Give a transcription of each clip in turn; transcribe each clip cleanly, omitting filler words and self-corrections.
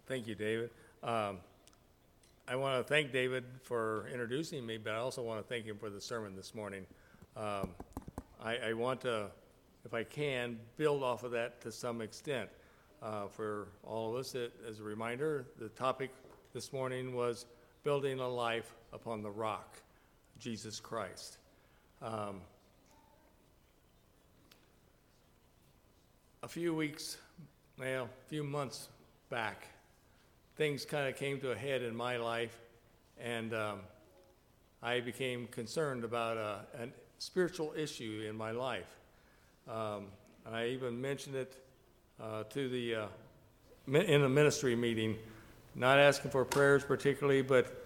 Thank you, David. I want to thank David for introducing me, but I also want to thank him for the sermon this morning. I want to, if I can, build off of that to some extent. For all of us, as a reminder, the topic this morning was building a life upon the rock, Jesus Christ. A few months back, things kind of came to a head in my life, and I became concerned about a spiritual issue in my life. I even mentioned it in a ministry meeting, not asking for prayers particularly, but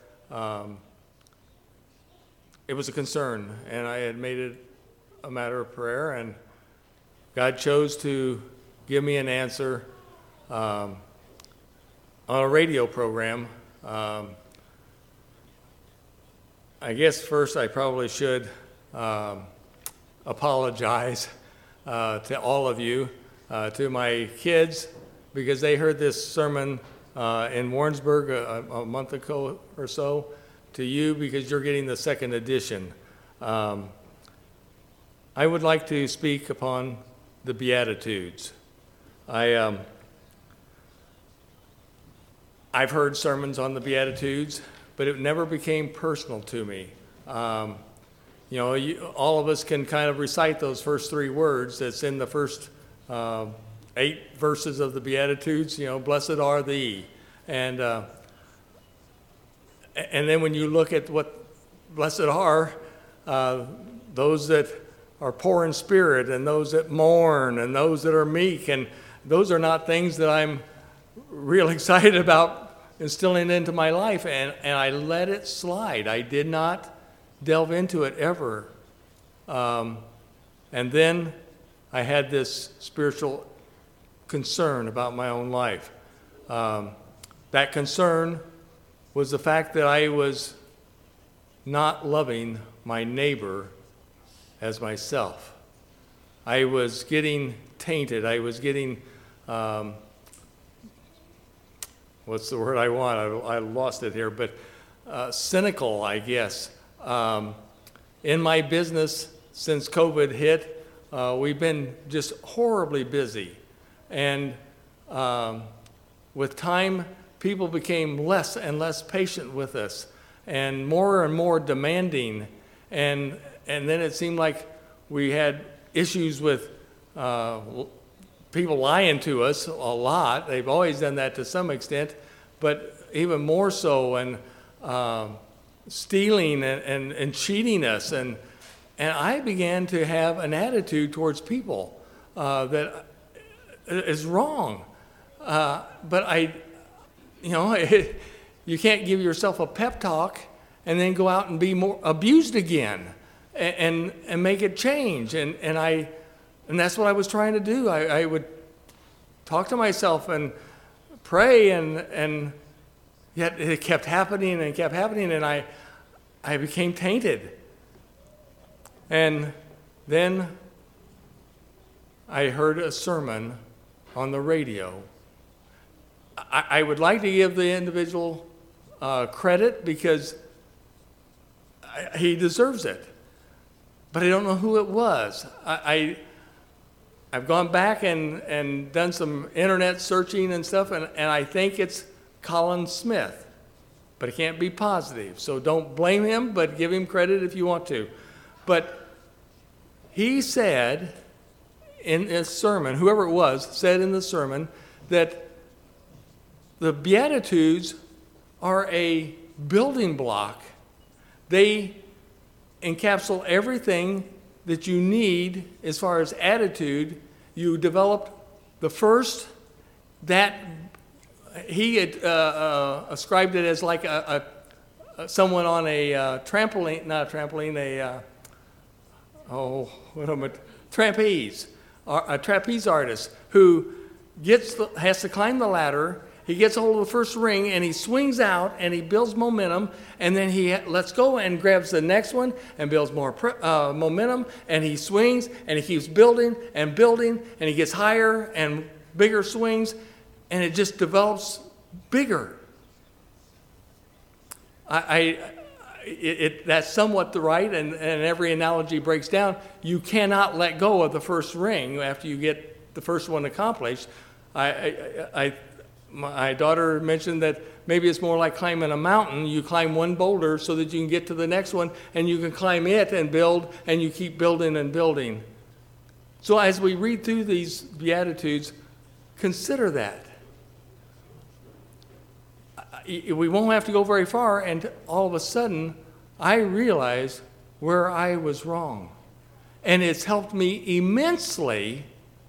it was a concern, and I had made it a matter of prayer, and God chose to give me an answer on a radio program. I guess first I probably should apologize to all of you, to my kids, because they heard this sermon in Warrensburg a month ago or so, to you because you're getting the second edition. I would like to speak upon the Beatitudes. I've heard sermons on the Beatitudes, but it never became personal to me. All of us can kind of recite those first three words that's in the first 8 verses of the Beatitudes, blessed are thee. And then when you look at what blessed are, those that are poor in spirit, and those that mourn, and those that are meek, and those are not things that I'm real excited about instilling into my life, and I let it slide. I did not delve into it ever. And then I had this spiritual concern about my own life. That concern was the fact that I was not loving my neighbor as myself. I was getting tainted. I was getting, what's the word I want? I lost it here, but cynical, I guess. In my business, since COVID hit, we've been just horribly busy. And with time, people became less and less patient with us and more demanding. And then it seemed like we had issues with people lying to us a lot. They've always done that to some extent, but even more so, and stealing and cheating us. And I began to have an attitude towards people that is wrong. But you can't give yourself a pep talk and then go out and be more abused again and make it change. And that's what I was trying to do. I would talk to myself and pray, and yet it kept happening and kept happening, and I became tainted. And then I heard a sermon on the radio. I would like to give the individual credit because he deserves it, but I don't know who it was. I've gone back and done some internet searching and stuff, and I think it's Colin Smith, but it can't be positive. So don't blame him, but give him credit if you want to. But he said in his sermon, whoever it was, said in the sermon that the Beatitudes are a building block. They encapsulate everything that you need as far as attitude. You developed the first, that he had ascribed it as like someone on a trampoline, not a trampoline, trapeze, a trapeze artist who has to climb the ladder. He gets a hold of the first ring, and he swings out, and he builds momentum, and then he lets go and grabs the next one and builds more momentum, and he swings, and he keeps building, and he gets higher and bigger swings, and it just develops bigger. That's somewhat the right, and every analogy breaks down. You cannot let go of the first ring after you get the first one accomplished. My daughter mentioned that maybe it's more like climbing a mountain. You climb one boulder so that you can get to the next one, and you can climb it and build, and you keep building and building. So as we read through these Beatitudes, consider that. We won't have to go very far, and all of a sudden, I realize where I was wrong. And it's helped me immensely.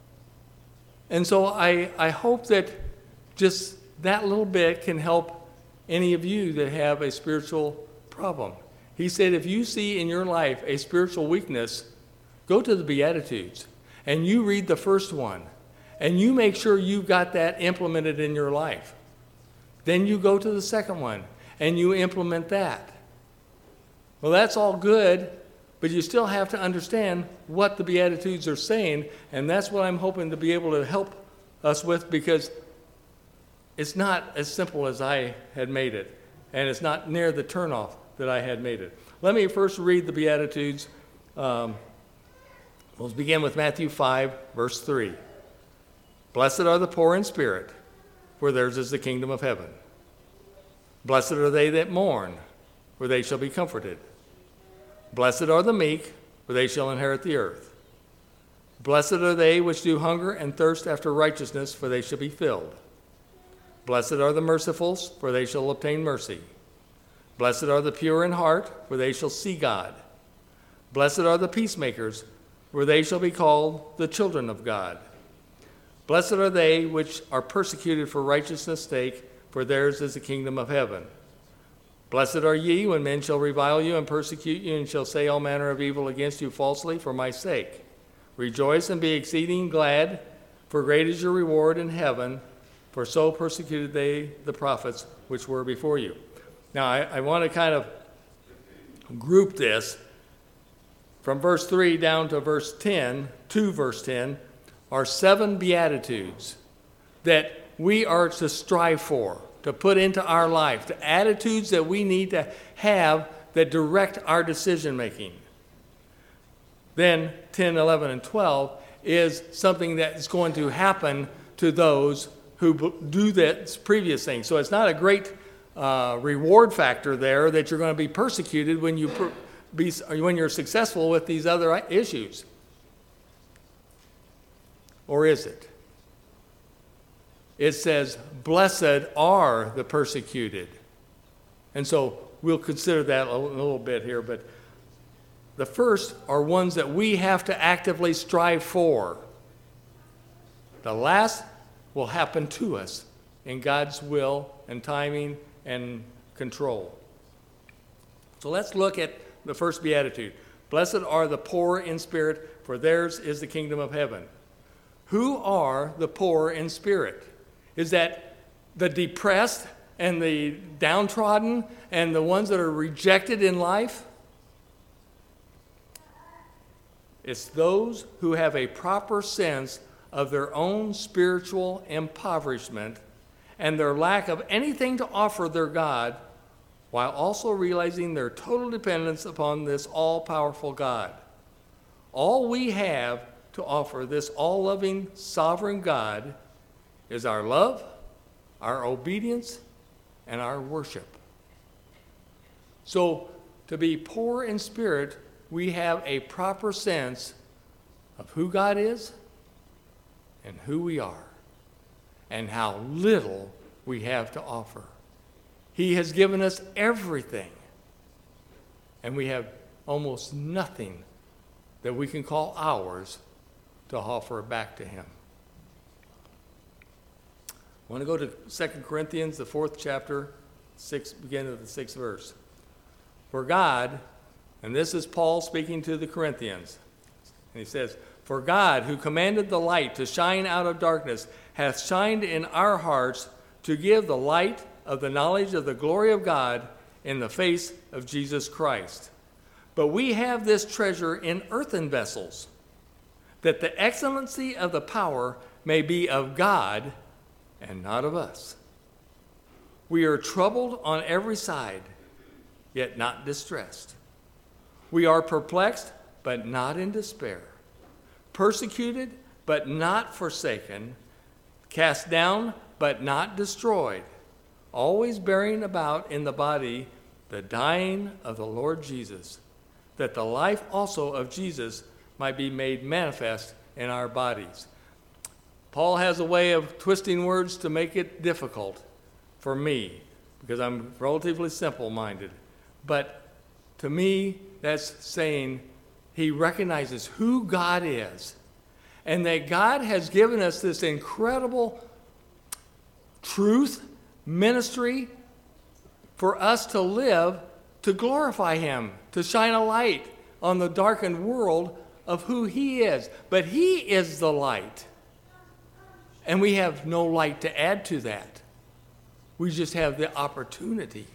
And so I hope that just that little bit can help any of you that have a spiritual problem. He said, if you see in your life a spiritual weakness, go to the Beatitudes, and you read the first one, and you make sure you've got that implemented in your life. Then you go to the second one, and you implement that. Well, that's all good, but you still have to understand what the Beatitudes are saying, and that's what I'm hoping to be able to help us with, because it's not as simple as I had made it, and it's not near the turnoff that I had made it. Let me first read the Beatitudes. We'll begin with Matthew 5, verse 3. Blessed are the poor in spirit, for theirs is the kingdom of heaven. Blessed are they that mourn, for they shall be comforted. Blessed are the meek, for they shall inherit the earth. Blessed are they which do hunger and thirst after righteousness, for they shall be filled. Blessed are the merciful, for they shall obtain mercy. Blessed are the pure in heart, for they shall see God. Blessed are the peacemakers, for they shall be called the children of God. Blessed are they which are persecuted for righteousness' sake, for theirs is the kingdom of heaven. Blessed are ye when men shall revile you and persecute you, and shall say all manner of evil against you falsely for my sake. Rejoice and be exceeding glad, for great is your reward in heaven, for so persecuted they the prophets which were before you. Now, I want to kind of group this from verse 3 down to verse 10, to verse 10, are 7 Beatitudes that we are to strive for, to put into our life, the attitudes that we need to have that direct our decision making. Then 10, 11, and 12 is something that is going to happen to those who do that previous thing. So it's not a great reward factor there that you're going to be persecuted when you're successful with these other issues. Or is it? It says, blessed are the persecuted. And so we'll consider that a little bit here, but the first are ones that we have to actively strive for. The last will happen to us in God's will and timing and control. So let's look at the first beatitude. Blessed are the poor in spirit, for theirs is the kingdom of heaven. Who are the poor in spirit? Is that the depressed and the downtrodden and the ones that are rejected in life? It's those who have a proper sense of their own spiritual impoverishment and their lack of anything to offer their God, while also realizing their total dependence upon this all-powerful God. All we have to offer this all-loving, sovereign God is our love, our obedience, and our worship. So, to be poor in spirit, we have a proper sense of who God is and who we are and how little we have to offer. He has given us everything, and we have almost nothing that we can call ours to offer back to him. I want to go to 2 Corinthians, the 4th chapter, beginning of the 6th verse. For God, and this is Paul speaking to the Corinthians, and he says, for God, who commanded the light to shine out of darkness, hath shined in our hearts to give the light of the knowledge of the glory of God in the face of Jesus Christ. But we have this treasure in earthen vessels, that the excellency of the power may be of God and not of us. We are troubled on every side, yet not distressed. We are perplexed, but not in despair. Persecuted, but not forsaken. Cast down, but not destroyed. Always bearing about in the body the dying of the Lord Jesus, that the life also of Jesus might be made manifest in our bodies. Paul has a way of twisting words to make it difficult for me, because I'm relatively simple-minded. But to me, that's saying he recognizes who God is, and that God has given us this incredible truth, ministry, for us to live, to glorify him, to shine a light on the darkened world of who he is. But he is the light. And we have no light to add to that. We just have the opportunity.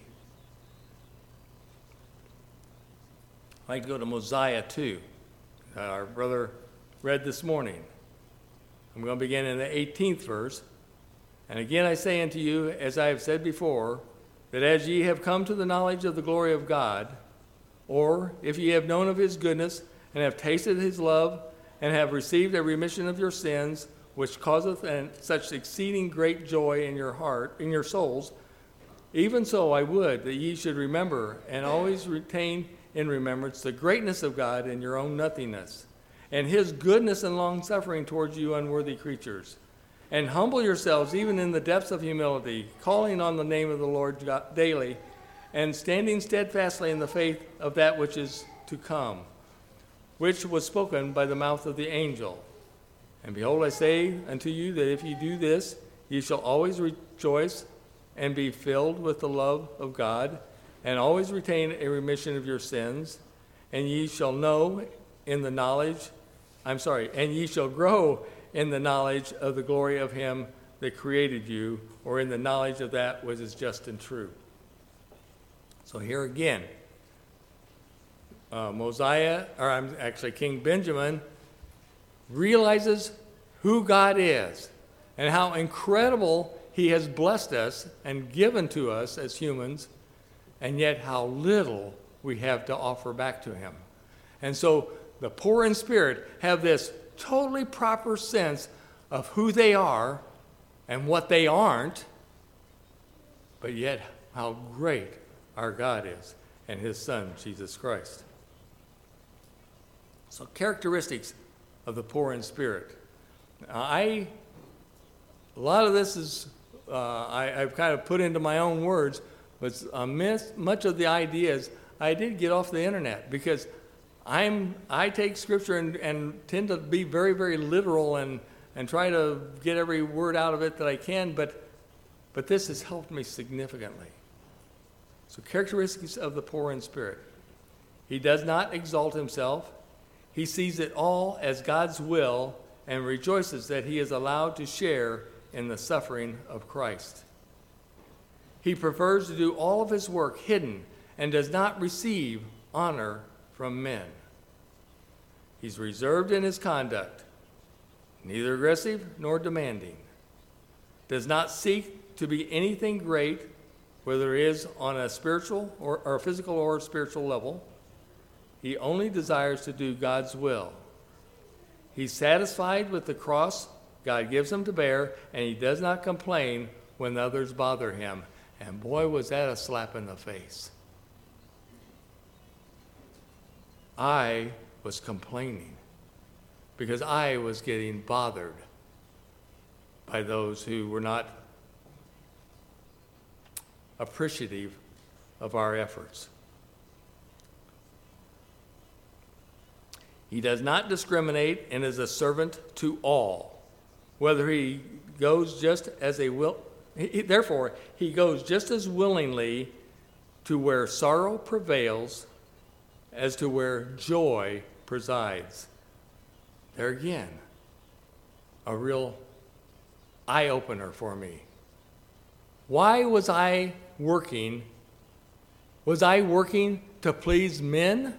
I'd like to go to Mosiah 2. Our brother read this morning. I'm going to begin in the 18th verse. And again I say unto you, as I have said before, that as ye have come to the knowledge of the glory of God, or if ye have known of his goodness, and have tasted his love, and have received a remission of your sins, which causeth such exceeding great joy in your heart, in your souls, even so I would that ye should remember and always retain in remembrance the greatness of God in your own nothingness, and his goodness and long-suffering towards you unworthy creatures. And humble yourselves even in the depths of humility, calling on the name of the Lord God daily, and standing steadfastly in the faith of that which is to come, which was spoken by the mouth of the angel. And behold, I say unto you that if ye do this, ye shall always rejoice and be filled with the love of God, and always retain a remission of your sins, and ye shall know in the knowledge, and ye shall grow in the knowledge of the glory of him that created you, or in the knowledge of that which is just and true. So here again, King Benjamin realizes who God is and how incredible he has blessed us and given to us as humans, and yet how little we have to offer back to him. And so the poor in spirit have this totally proper sense of who they are and what they aren't, but yet how great our God is and his Son, Jesus Christ. So characteristics of the poor in spirit. A lot of this is, I've kind of put into my own words, but much of the ideas I did get off the internet, because I take Scripture and tend to be very, very literal and try to get every word out of it that I can, but this has helped me significantly. So characteristics of the poor in spirit. He does not exalt himself. He sees it all as God's will and rejoices that he is allowed to share in the suffering of Christ. He prefers to do all of his work hidden and does not receive honor from men. He's reserved in his conduct, neither aggressive nor demanding. Does not seek to be anything great, whether it is on a spiritual or physical or spiritual level. He only desires to do God's will. He's satisfied with the cross God gives him to bear, and he does not complain when others bother him. And boy, was that a slap in the face. I was complaining because I was getting bothered by those who were not appreciative of our efforts. He does not discriminate and is a servant to all, whether he goes just as a will. Therefore, he goes just as willingly to where sorrow prevails as to where joy presides. There again, a real eye-opener for me. Why was I working? Was I working to please men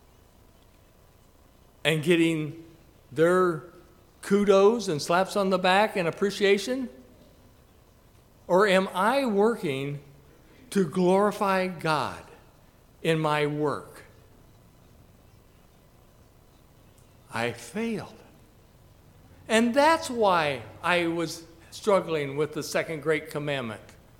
and getting their kudos and slaps on the back and appreciation? Or am I working to glorify God in my work? I failed. And that's why I was struggling with the second great commandment.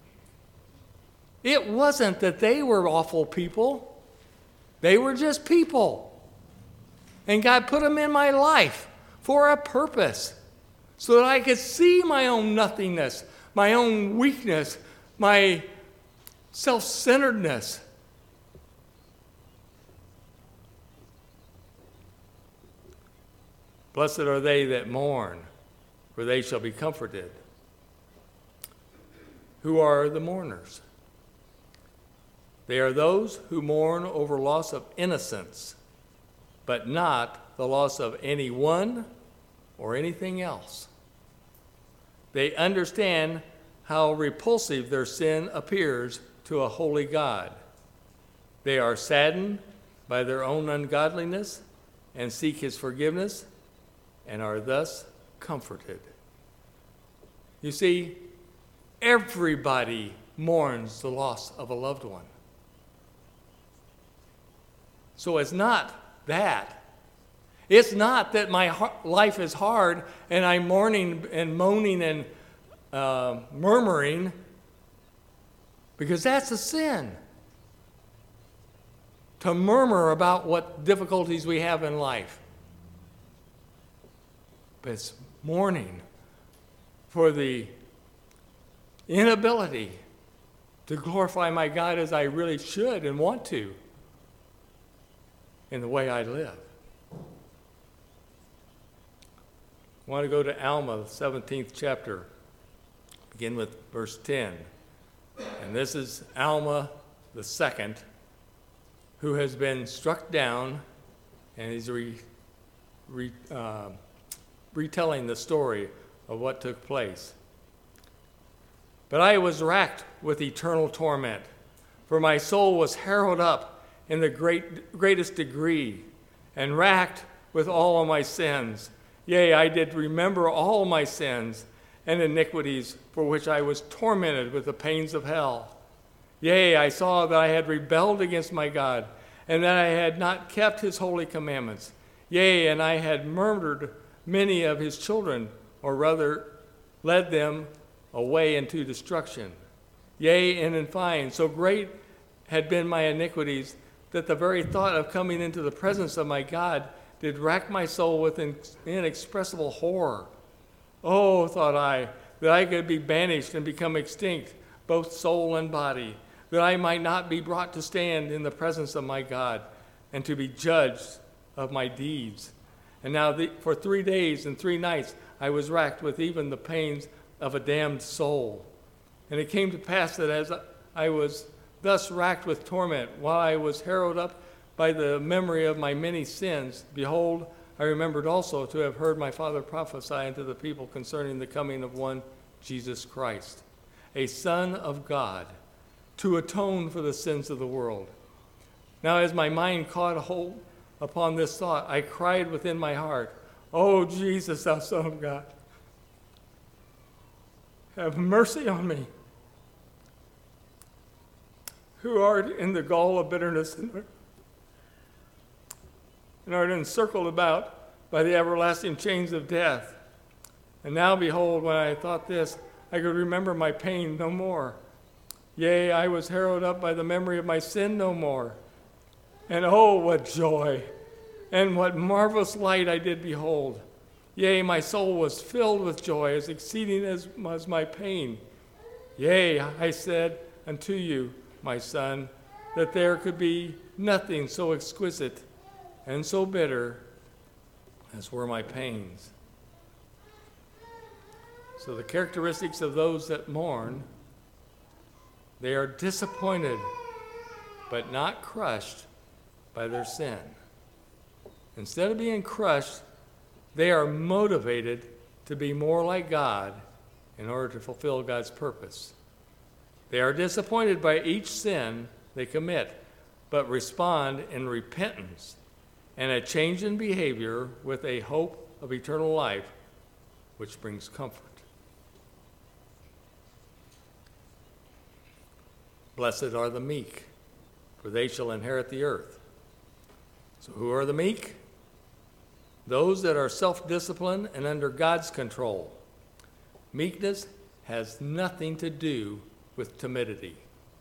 It wasn't that they were awful people. They were just people. And God put them in my life for a purpose, so that I could see my own nothingness, my own weakness, my self-centeredness. Blessed are they that mourn, for they shall be comforted. Who are the mourners? They are those who mourn over loss of innocence, but not the loss of anyone or anything else. They understand how repulsive their sin appears to a holy God. They are saddened by their own ungodliness and seek his forgiveness and are thus comforted. You see, everybody mourns the loss of a loved one. So it's not that. It's not that my life is hard and I'm mourning and moaning and murmuring, because that's a sin. To murmur about what difficulties we have in life. But it's mourning for the inability to glorify my God as I really should and want to in the way I live. I want to go to Alma, the 17th chapter, begin with verse 10. And this is Alma the second, who has been struck down, and he's retelling the story of what took place. But I was racked with eternal torment, for my soul was harrowed up in the greatest degree, and racked with all of my sins. Yea, I did remember all my sins and iniquities, for which I was tormented with the pains of hell. Yea, I saw that I had rebelled against my God, and that I had not kept his holy commandments. Yea, and I had murdered many of his children, or rather led them away into destruction. Yea, and in fine, so great had been my iniquities, that the very thought of coming into the presence of my God did rack my soul with inexpressible horror. Oh, thought I, that I could be banished and become extinct, both soul and body, that I might not be brought to stand in the presence of my God and to be judged of my deeds. And now for 3 days and 3 nights I was racked with even the pains of a damned soul. And it came to pass that as I was thus racked with torment, while I was harrowed up by the memory of my many sins, behold, I remembered also to have heard my father prophesy unto the people concerning the coming of one Jesus Christ, a Son of God, to atone for the sins of the world. Now as my mind caught hold upon this thought, I cried within my heart, O Jesus, thou Son of God, have mercy on me, who art in the gall of bitterness and art encircled about by the everlasting chains of death. And now behold, when I thought this, I could remember my pain no more. Yea, I was harrowed up by the memory of my sin no more. And oh, what joy, and what marvelous light I did behold. Yea, my soul was filled with joy, as exceeding as was my pain. Yea, I said unto you, my son, that there could be nothing so exquisite and so bitter as were my pains. So the characteristics of those that mourn, they are disappointed, but not crushed by their sin. Instead of being crushed, they are motivated to be more like God in order to fulfill God's purpose. They are disappointed by each sin they commit, but respond in repentance and a change in behavior with a hope of eternal life, which brings comfort. Blessed are the meek, for they shall inherit the earth. So who are the meek? Those that are self-disciplined and under God's control. Meekness has nothing to do with timidity.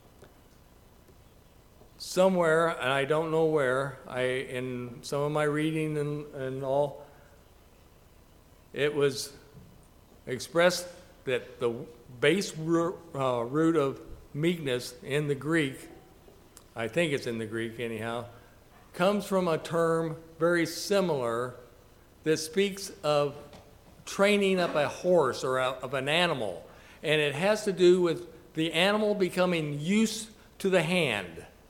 Somewhere, and I don't know where, in some of my reading and all, it was expressed that the base root of meekness in the Greek, I think it's in the Greek anyhow, comes from a term very similar that speaks of training up a horse or of an animal. And it has to do with the animal becoming used to the hand.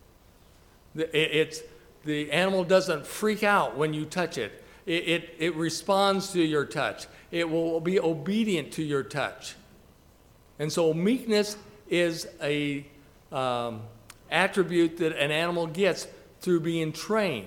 The animal doesn't freak out when you touch it. It responds to your touch. It will be obedient to your touch. And so meekness is a attribute that an animal gets through being trained.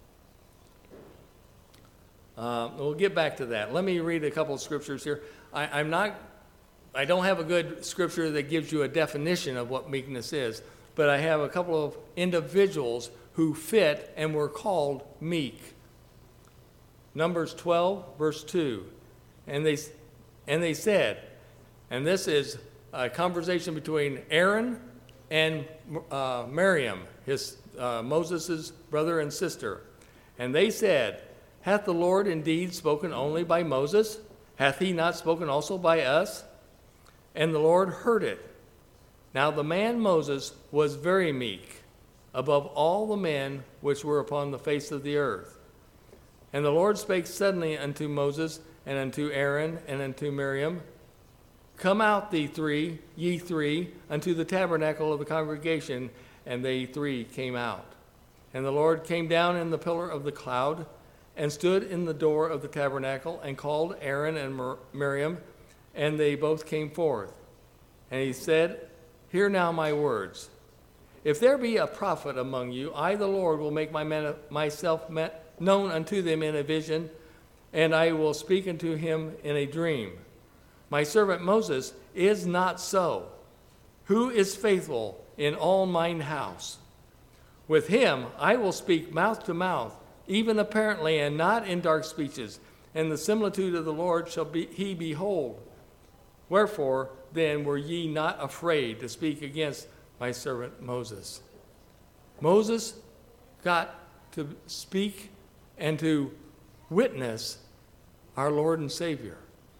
We'll get back to that. Let me read a couple of scriptures here. I don't have a good scripture that gives you a definition of what meekness is, but I have a couple of individuals who fit and were called meek. Numbers 12, verse 2. And they said, and this is a conversation between Aaron and Miriam, Moses' brother and sister. And they said, hath the Lord indeed spoken only by Moses? Hath he not spoken also by us? And the Lord heard it. Now the man Moses was very meek, above all the men which were upon the face of the earth. And the Lord spake suddenly unto Moses, and unto Aaron, and unto Miriam, come out ye three, unto the tabernacle of the congregation. And they three came out. And the Lord came down in the pillar of the cloud, and stood in the door of the tabernacle, and called Aaron and Miriam, and they both came forth. And he said, hear now my words. If there be a prophet among you, I, the Lord, will make myself known unto them in a vision, and I will speak unto him in a dream. My servant Moses is not so, who is faithful in all mine house. With him I will speak mouth to mouth, even apparently, and not in dark speeches. And the similitude of the Lord shall he behold. Wherefore then were ye not afraid to speak against my servant Moses? Moses got to speak and to witness our Lord and Savior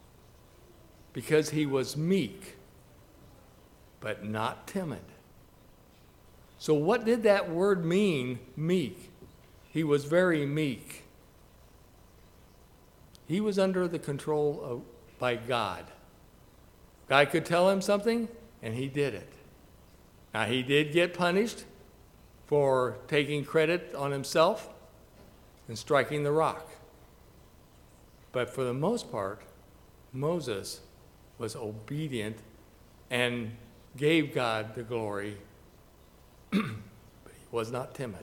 because he was meek, but not timid. So what did that word mean, meek? He was very meek. He was under the control by God. God could tell him something, and he did it. Now, he did get punished for taking credit on himself and striking the rock. But for the most part, Moses was obedient and gave God the glory, but he was not timid.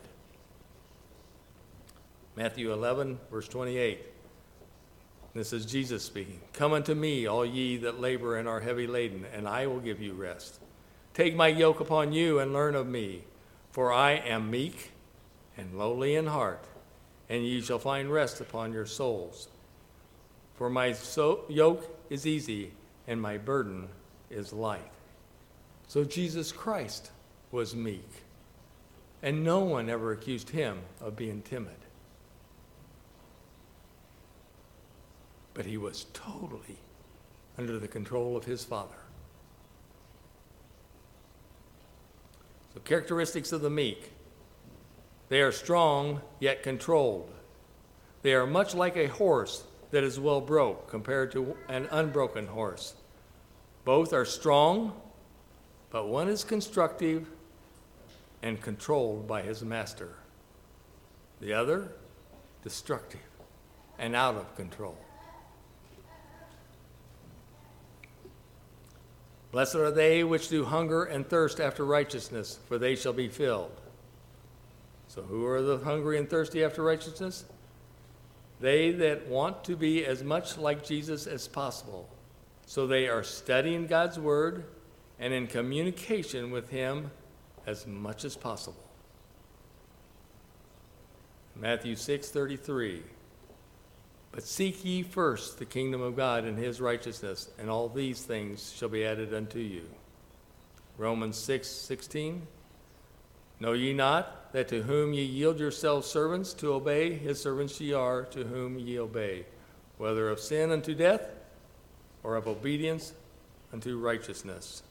Matthew 11, verse 28. This is Jesus speaking. Come unto me, all ye that labor and are heavy laden, and I will give you rest. Take my yoke upon you and learn of me, for I am meek and lowly in heart, and ye shall find rest upon your souls. For my yoke is easy and my burden is light. So Jesus Christ was meek, and no one ever accused him of being timid. But he was totally under the control of his Father. So characteristics of the meek. They are strong, yet controlled. They are much like a horse that is well broke compared to an unbroken horse. Both are strong, but one is constructive and controlled by his master. The other, destructive and out of control. Blessed are they which do hunger and thirst after righteousness, for they shall be filled. So who are the hungry and thirsty after righteousness? They that want to be as much like Jesus as possible. So they are studying God's word and in communication with him as much as possible. Matthew 6:33. But seek ye first the kingdom of God and his righteousness, and all these things shall be added unto you. Romans 6:16. Know ye not that to whom ye yield yourselves servants to obey, his servants ye are to whom ye obey, whether of sin unto death or of obedience unto righteousness.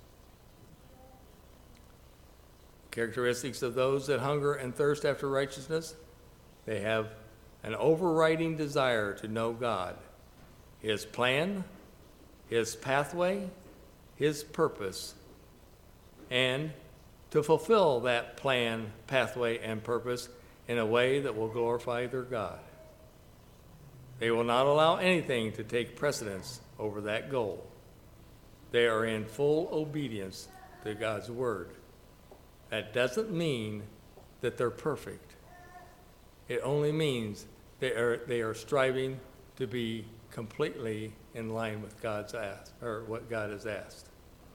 Characteristics of those that hunger and thirst after righteousness: they have an overriding desire to know God, his plan, his pathway, his purpose, and to fulfill that plan, pathway, and purpose in a way that will glorify their God. They will not allow anything to take precedence over that goal. They are in full obedience to God's word. That doesn't mean that they're perfect. It only means they are striving to be completely in line with God's ask, or what God has asked.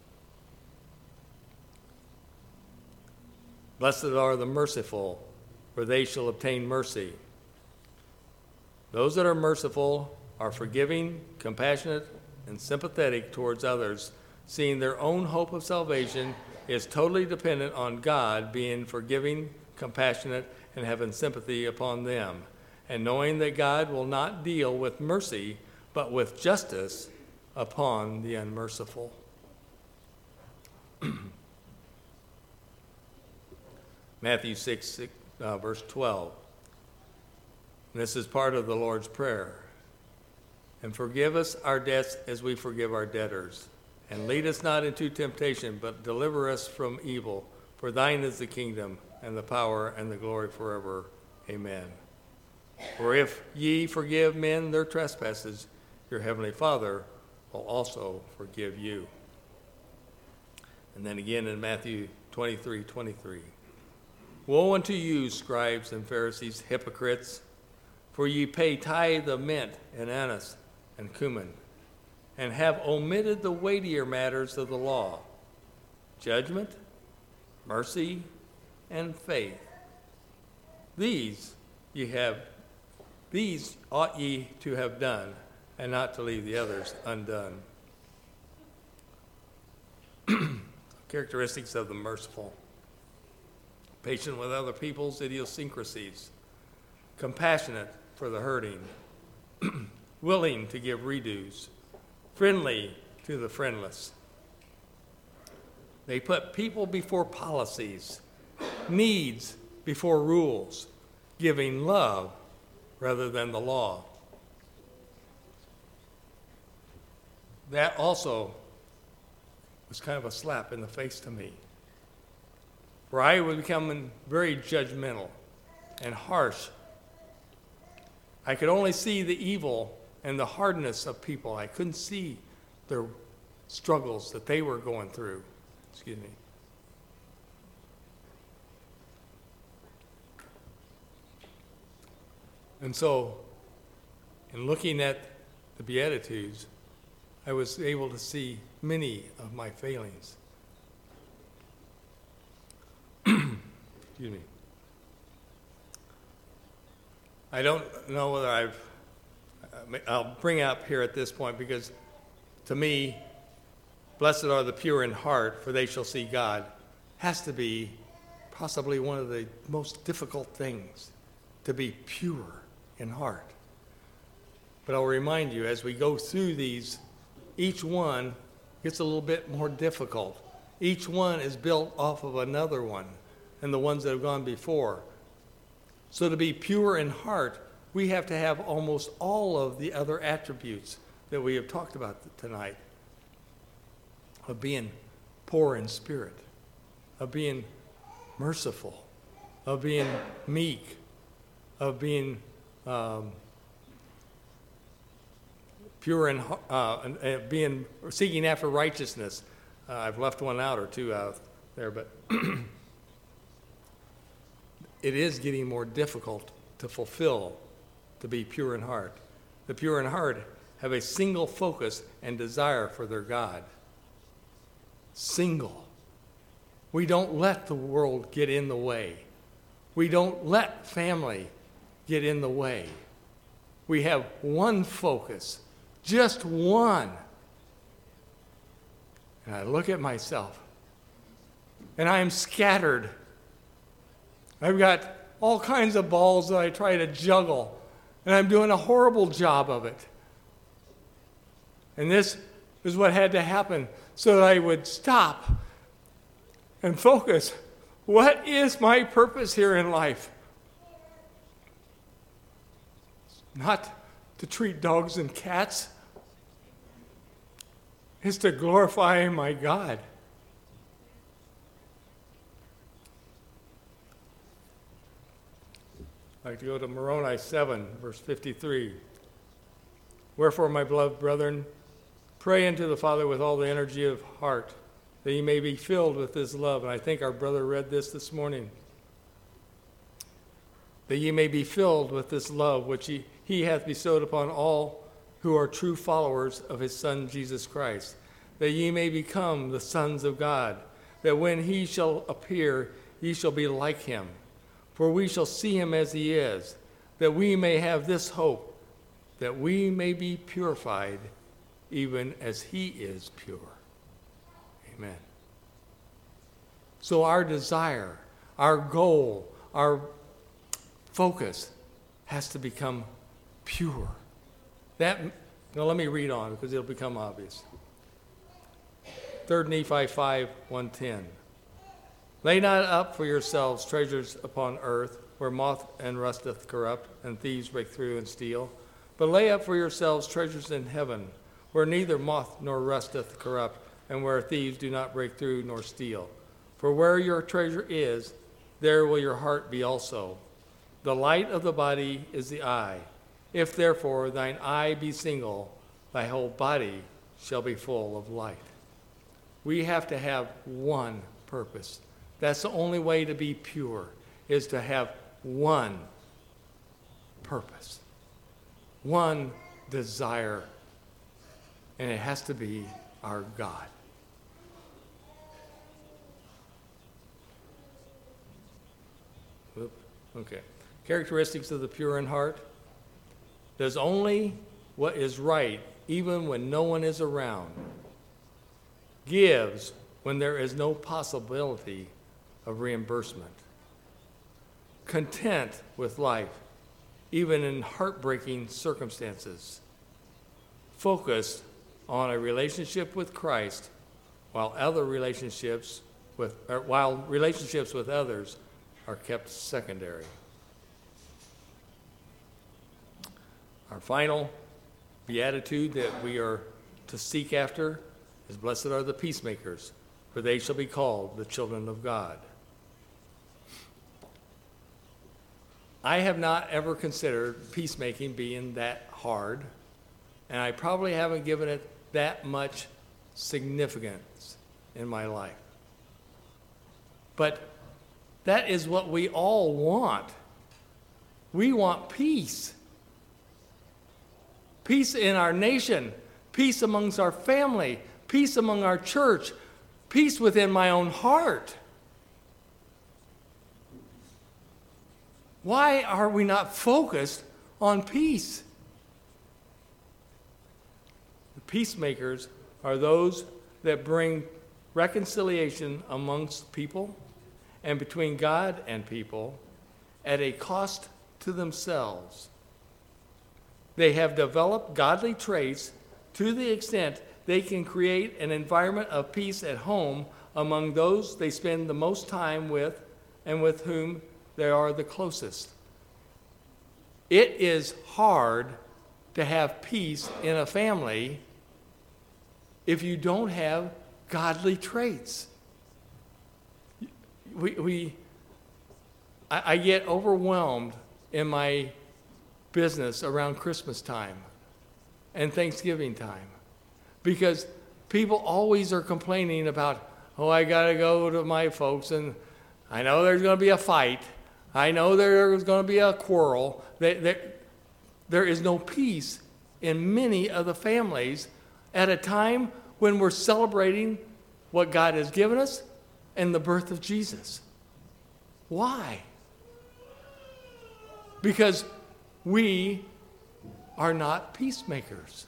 Blessed are the merciful, for they shall obtain mercy. Those that are merciful are forgiving, compassionate, and sympathetic towards others, seeing their own hope of salvation is totally dependent on God being forgiving, compassionate, and having sympathy upon them, and knowing that God will not deal with mercy, but with justice upon the unmerciful. Matthew 6, verse 12. This is part of the Lord's Prayer. And forgive us our debts as we forgive our debtors. And lead us not into temptation, but deliver us from evil. For thine is the kingdom, and the power, and the glory forever. Amen. For if ye forgive men their trespasses, your heavenly Father will also forgive you. And then again in Matthew 23:23. Woe unto you, scribes and Pharisees, hypocrites, for ye pay tithe of mint and anise and cumin, and have omitted the weightier matters of the law, judgment, mercy, and faith. These ought ye to have done, and not to leave the others undone. Characteristics of the merciful: patient with other people's idiosyncrasies, compassionate for the hurting, willing to give redues, friendly to the friendless. They put people before policies, needs before rules, giving love rather than the law. That also was kind of a slap in the face to me, where I was becoming very judgmental and harsh. I could only see the evil and the hardness of people. I couldn't see their struggles that they were going through. Excuse me. And so, in looking at the Beatitudes, I was able to see many of my failings. Excuse me. I don't know whether I'll bring up here at this point, because to me, blessed are the pure in heart, for they shall see God, has to be possibly one of the most difficult things, to be pure in heart. But I'll remind you, as we go through these, each one gets a little bit more difficult. Each one is built off of another one, and the ones that have gone before. So to be pure in heart, we have to have almost all of the other attributes that we have talked about tonight, of being poor in spirit, of being merciful, of being meek, of being pure and being seeking after righteousness. I've left one out or two out there, but it is getting more difficult to fulfill, to be pure in heart. The pure in heart have a single focus and desire for their God. Single. We don't let the world get in the way. We don't let family get in the way. We have one focus, just one. And I look at myself, and I am scattered. I've got all kinds of balls that I try to juggle, and I'm doing a horrible job of it. And this is what had to happen so that I would stop and focus. What is my purpose here in life? Not to treat dogs and cats. It's to glorify my God. I'd like to go to Moroni 7, verse 53. Wherefore, my beloved brethren, pray unto the Father with all the energy of heart, that ye may be filled with his love. And I think our brother read this morning. That ye may be filled with this love which he hath bestowed upon all who are true followers of his Son Jesus Christ, that ye may become the sons of God, that when he shall appear, ye shall be like him. For we shall see him as he is, that we may have this hope, that we may be purified even as he is pure. Amen. So our desire, our goal, our focus has to become pure. Now let me read on because it'll become obvious. 3 Nephi 5, 1:10. Lay not up for yourselves treasures upon earth, where moth and rust doth corrupt, and thieves break through and steal. But lay up for yourselves treasures in heaven, where neither moth nor rust doth corrupt, and where thieves do not break through nor steal. For where your treasure is, there will your heart be also. The light of the body is the eye. If therefore thine eye be single, thy whole body shall be full of light. We have to have one purpose. That's the only way to be pure, is to have one purpose, one desire, and it has to be our God. Okay. Characteristics of the pure in heart. Does only what is right, even when no one is around. Gives when there is no possibility of reimbursement. Content with life, even in heartbreaking circumstances. Focused on a relationship with Christ, while relationships with others are kept secondary. Our final beatitude that we are to seek after is, blessed are the peacemakers, for they shall be called the children of God. I have not ever considered peacemaking being that hard, and I probably haven't given it that much significance in my life. But that is what we all want. We want peace. Peace in our nation, peace amongst our family, peace among our church, peace within my own heart. Why are we not focused on peace? The peacemakers are those that bring reconciliation amongst people and between God and people at a cost to themselves. They have developed godly traits to the extent they can create an environment of peace at home among those they spend the most time with and with whom they are the closest. It is hard to have peace in a family if you don't have godly traits. I get overwhelmed in my business around Christmas time and Thanksgiving time because people always are complaining about, oh, I got to go to my folks and I know there's going to be a fight. I know there's going to be a quarrel. There is no peace in many of the families at a time when we're celebrating what God has given us and the birth of Jesus. Why? Because we are not peacemakers.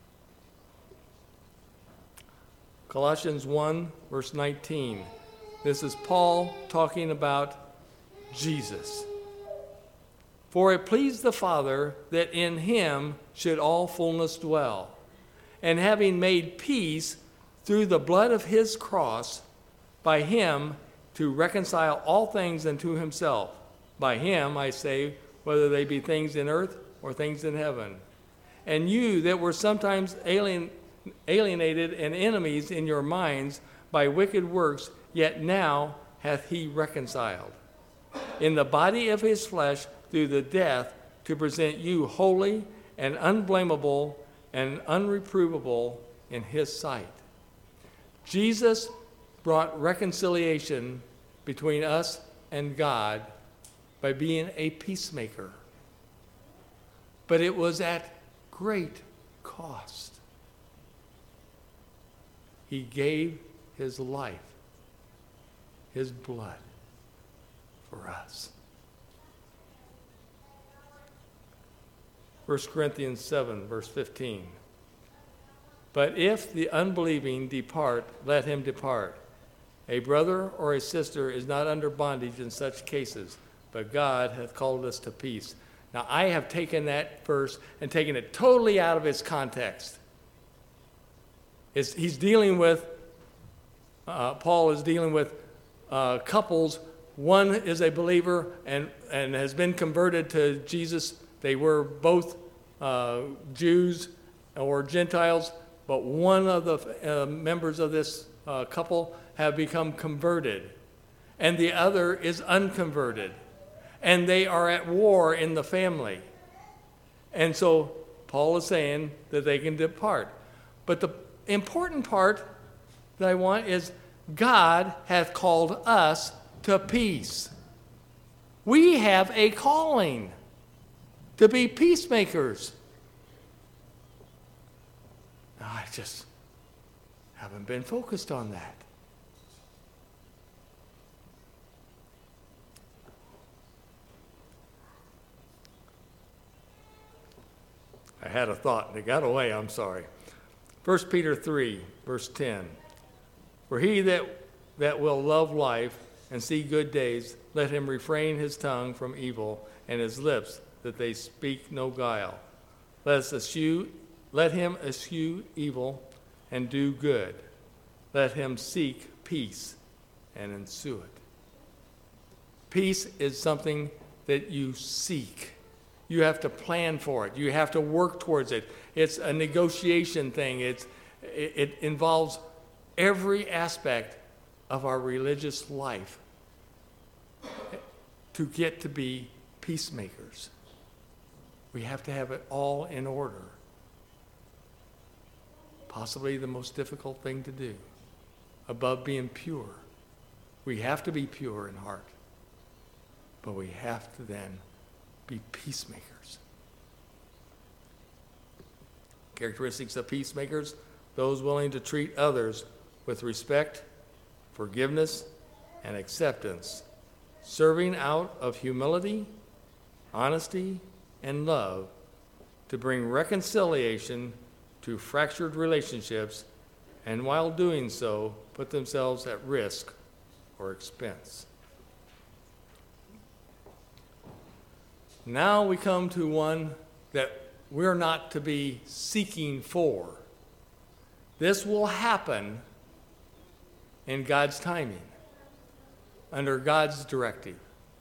Colossians 1, verse 19. This is Paul talking about Jesus. For it pleased the Father that in him should all fullness dwell, and having made peace through the blood of his cross, by him to reconcile all things unto himself. By him, I say, whether they be things in earth or things in heaven. And you that were sometimes alienated and enemies in your minds by wicked works, yet now hath he reconciled in the body of his flesh through the death, to present you holy and unblameable and unreprovable in his sight. Jesus brought reconciliation between us and God by being a peacemaker. But it was at great cost. He gave his life, his blood, for us. 1 Corinthians 7, verse 15. But if the unbelieving depart, let him depart. A brother or a sister is not under bondage in such cases, but God hath called us to peace. Now, I have taken that verse and taken it totally out of its context. He's dealing with, Paul is dealing with couples. One is a believer and has been converted to Jesus. They were both Jews or Gentiles, but one of the members of this couple have become converted, and the other is unconverted, and they are at war in the family. And so Paul is saying that they can depart. But the important part that I want is God hath called us to peace. We have a calling to be peacemakers. I just haven't been focused on that. I had a thought and it got away, I'm sorry. 1 Peter 3, verse 10. For he that will love life and see good days, let him refrain his tongue from evil and his lips that they speak no guile. Let him eschew evil and do good. Let him seek peace and ensue it. Peace is something that you seek. You have to plan for it. You have to work towards it. It's a negotiation thing. It involves every aspect of our religious life to get to be peacemakers. We have to have it all in order. Possibly the most difficult thing to do, above being pure. We have to be pure in heart, but we have to then be peacemakers. Characteristics of peacemakers: those willing to treat others with respect, forgiveness, and acceptance, serving out of humility, honesty, and love to bring reconciliation to fractured relationships, and while doing so, put themselves at risk or expense. Now we come to one that we're not to be seeking for. This will happen in God's timing, under God's directive.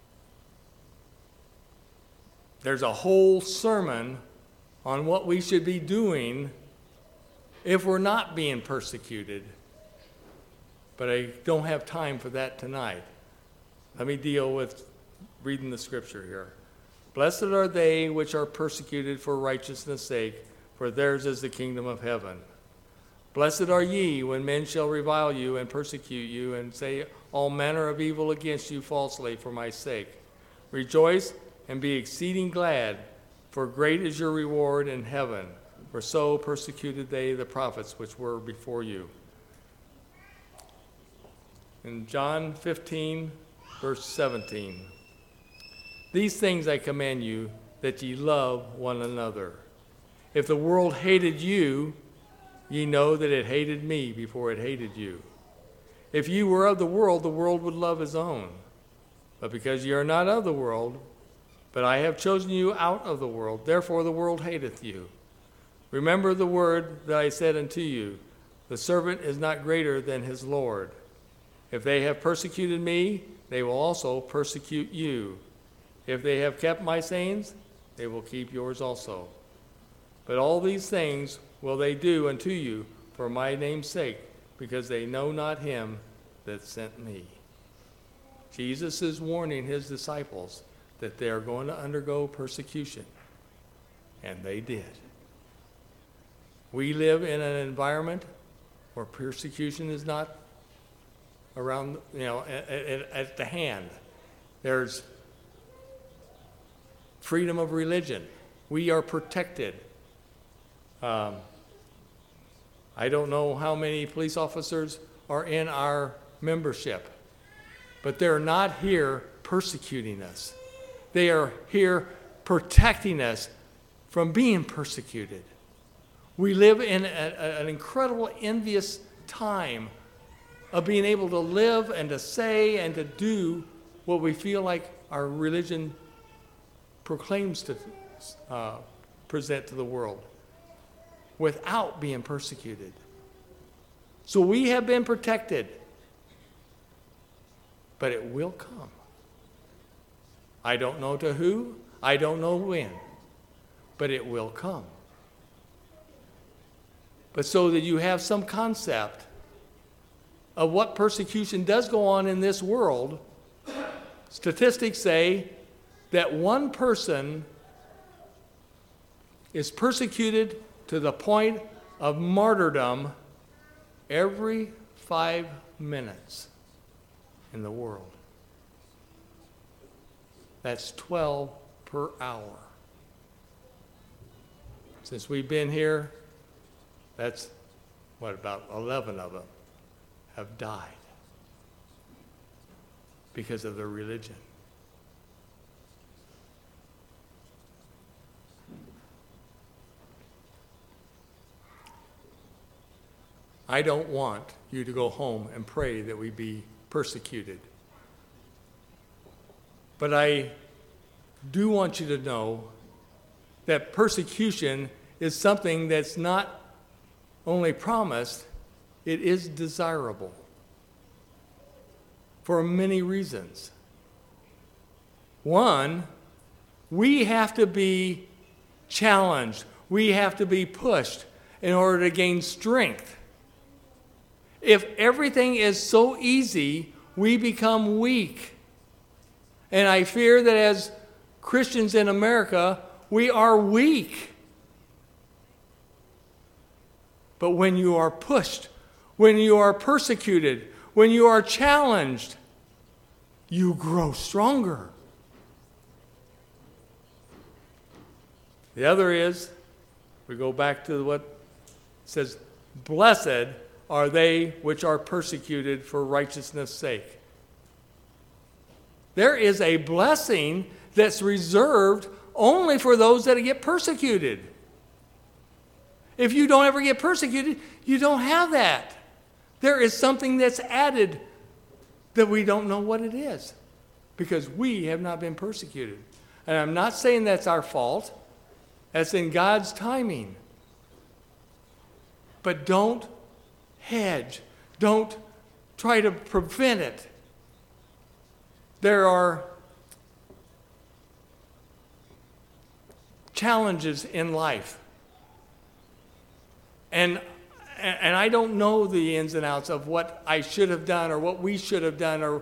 There's a whole sermon on what we should be doing if we're not being persecuted, but I don't have time for that tonight. Let me deal with reading the scripture here. Blessed are they which are persecuted for righteousness' sake, for theirs is the kingdom of heaven. Blessed are ye when men shall revile you and persecute you and say all manner of evil against you falsely for my sake. Rejoice and be exceeding glad, for great is your reward in heaven. For so persecuted they the prophets which were before you. In John 15, verse 17. These things I command you, that ye love one another. If the world hated you, ye know that it hated me before it hated you. If you were of the world would love his own. But because ye are not of the world, but I have chosen you out of the world, therefore the world hateth you. Remember the word that I said unto you, the servant is not greater than his Lord. If they have persecuted me, they will also persecute you. If they have kept my sayings, they will keep yours also. But all these things will they do unto you for my name's sake, because they know not him that sent me. Jesus is warning his disciples that they are going to undergo persecution, and they did. We live in an environment where persecution is not around, at the hand. There's freedom of religion. We are protected. I don't know how many police officers are in our membership, but they're not here persecuting us. They are here protecting us from being persecuted. We live in an incredible, envious time of being able to live and to say and to do what we feel like our religion proclaims to present to the world without being persecuted. So we have been protected, but it will come. I don't know to who, I don't know when, but it will come. But so that you have some concept of what persecution does go on in this world, statistics say that one person is persecuted to the point of martyrdom every 5 minutes in the world. That's 12 per hour. Since we've been here, that's about 11 of them have died because of their religion. I don't want you to go home and pray that we be persecuted. But I do want you to know that persecution is something that's not only promised, it is desirable for many reasons. One, we have to be challenged. We have to be pushed in order to gain strength. If everything is so easy, we become weak. And I fear that as Christians in America, we are weak. But when you are pushed, when you are persecuted, when you are challenged, you grow stronger. The other is, we go back to what it says, blessed are they which are persecuted for righteousness' sake. There is a blessing that's reserved only for those that get persecuted. If you don't ever get persecuted, you don't have that. There is something that's added that we don't know what it is because we have not been persecuted. And I'm not saying that's our fault. That's in God's timing. But don't hedge. Don't try to prevent it. There are challenges in life. And I don't know the ins and outs of what I should have done or what we should have done,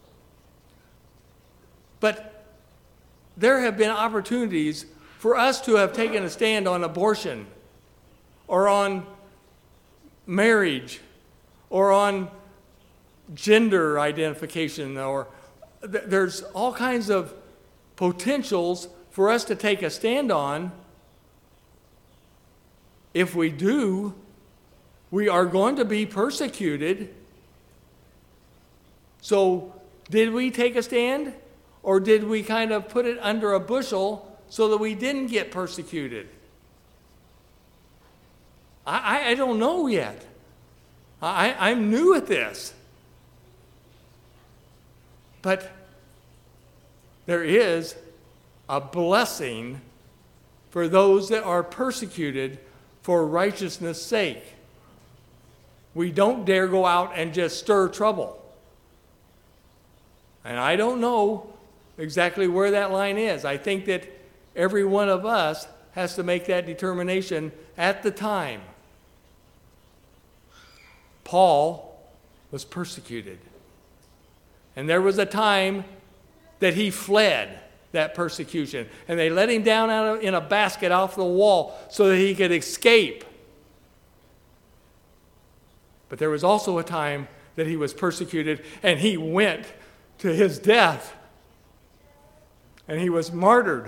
but there have been opportunities for us to have taken a stand on abortion or on marriage or on gender identification, or there's all kinds of potentials for us to take a stand on. If we do, we are going to be persecuted. So did we take a stand? Or did we kind of put it under a bushel so that we didn't get persecuted? I don't know yet. I'm new at this. But there is a blessing for those that are persecuted for righteousness' sake. We don't dare go out and just stir trouble. And I don't know exactly where that line is. I think that every one of us has to make that determination at the time. Paul was persecuted. And there was a time that he fled that persecution. And they let him down in a basket off the wall so that he could escape. But there was also a time that he was persecuted and he went to his death. And he was martyred.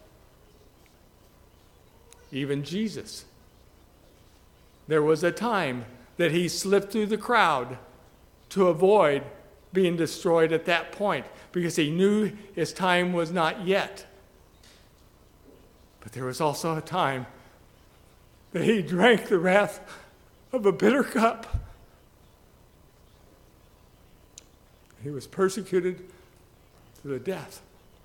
Even Jesus. There was a time that he slipped through the crowd to avoid being destroyed at that point because he knew his time was not yet. But there was also a time that he drank the wrath of a bitter cup. He was persecuted to the death.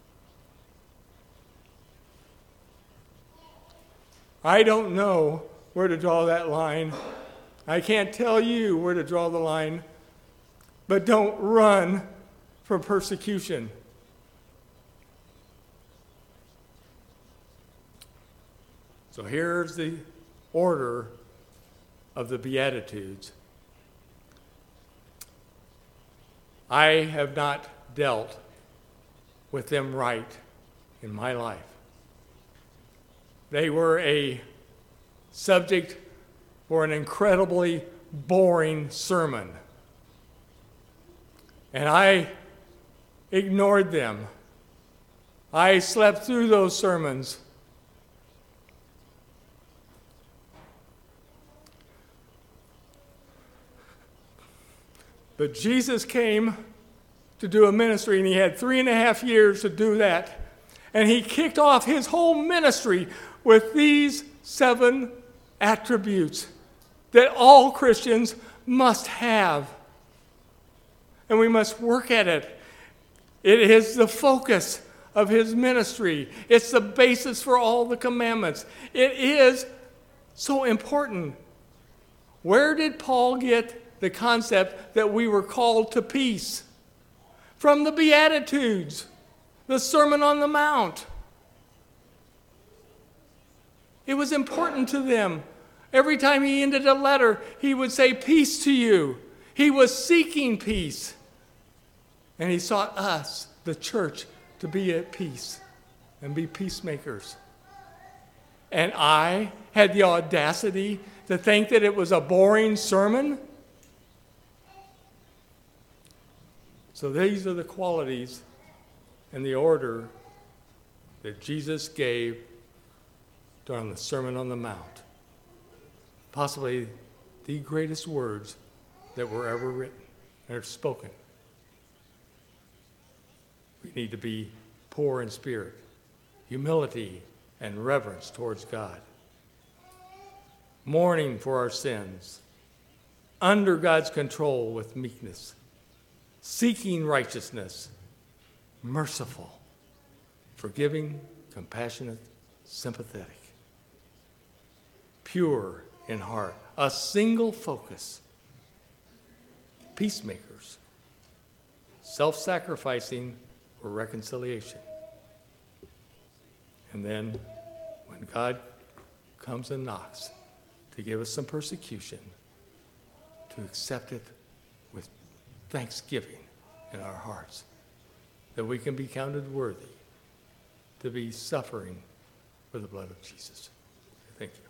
I don't know where to draw that line. I can't tell you where to draw the line. But don't run from persecution. So here's the order of the Beatitudes. I have not dealt with them right in my life. They were a subject for an incredibly boring sermon. And I ignored them. I slept through those sermons. But Jesus came to do a ministry, and he had 3.5 years to do that. And he kicked off his whole ministry with these 7 attributes that all Christians must have. And we must work at it. It is the focus of his ministry. It's the basis for all the commandments. It is so important. Where did Paul get the concept that we were called to peace? From the Beatitudes, the Sermon on the Mount. It was important to them. Every time he ended a letter, he would say, "Peace to you." He was seeking peace. And he sought us, the church, to be at peace and be peacemakers. And I had the audacity to think that it was a boring sermon. So these are the qualities and the order that Jesus gave during the Sermon on the Mount. Possibly the greatest words that were ever written or spoken. We need to be poor in spirit, humility and reverence towards God, mourning for our sins, under God's control with meekness, seeking righteousness, merciful, forgiving, compassionate, sympathetic, pure in heart, a single focus, peacemakers, self-sacrificing for reconciliation. And then when God comes and knocks to give us some persecution, to accept it with thanksgiving in our hearts, that we can be counted worthy to be suffering for the blood of Jesus. Thank you.